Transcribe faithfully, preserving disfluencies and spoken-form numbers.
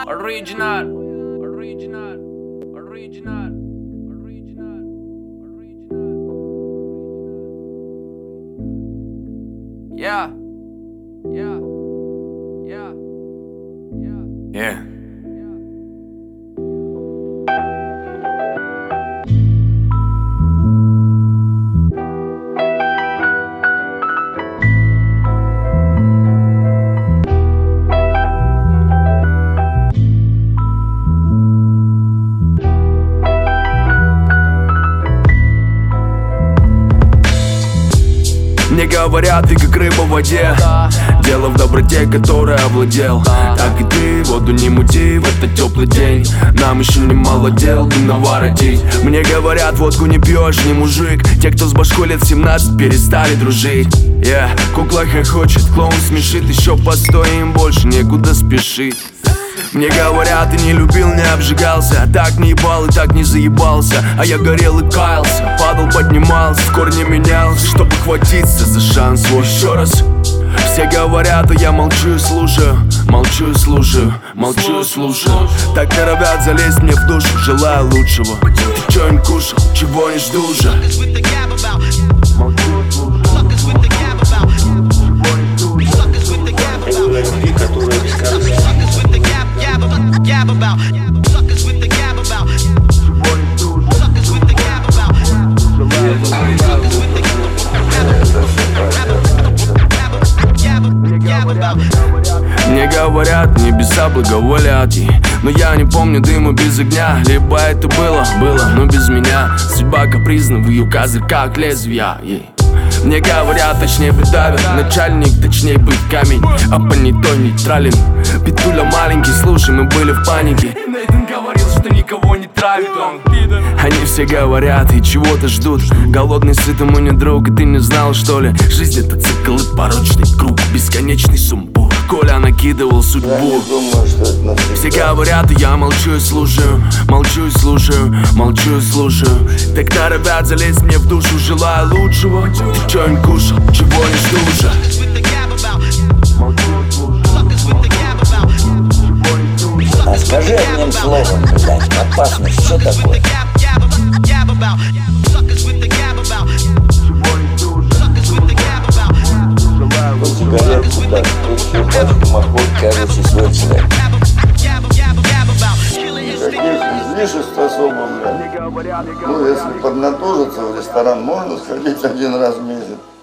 Original, original, original, original, original. Yeah, yeah, yeah, yeah. Yeah. Мне говорят, ты как рыба в воде. Дело в доброте, которой овладел. Так и ты, воду не мути в этот теплый день. Нам еще немало дел, не наворотить. Мне говорят, водку не пьешь, не мужик. Те, кто с башкой лет семнадцать, перестали дружить. Yeah, кукла хохочет, клоун смешит. Еще постоим, больше некуда спешить. Мне говорят, ты не любил, не обжигался. Так не ебал и так не заебался. А я горел и каялся, падал, поднимался, в корне менялся, чтобы хватиться за шанс свой еще раз. Все говорят, а я молчу и слушаю. Молчу и слушаю, молчу и слушаю. Так норовят залезть мне в душу, желаю лучшего. Ты чё им кушал, чего не жду уже. Молчу и слушаю. Мне говорят, небеса благоволят ей. Но я не помню дыма без огня. Либо это было, было, но без меня. Судьба капризна, в ее козырьках лезвия ей. Мне говорят, точнее придавят. Начальник, точнее быть камень. А понятой нейтрален. Петуля маленький, слушай, мы были в панике. Нейтан говорил, что никого не травит он. Они все говорят и чего-то ждут. Голодный, сытому не друг. И ты не знал, что ли? Жизнь это цикл и порочный круг. Бесконечный сумбур. Коля накидывал судьбу. Я не думаю, что это навсегда. Все говорят, и я молчу и слушаю. Молчу и слушаю, молчу и слушаю. Так норовят залезть мне в душу, желаю лучшего. Ты чё им кушал, чего не жду уже. Молчу и слушаю. А скажи одним словом, когда-нибудь, опасность, что такое? Ну, сигаретку, да, общую пачку, махнуть, короче, свой цель. Никаких излишеств особо, блядь. Ну, если поднатужиться в ресторан, можно сходить один раз в месяц.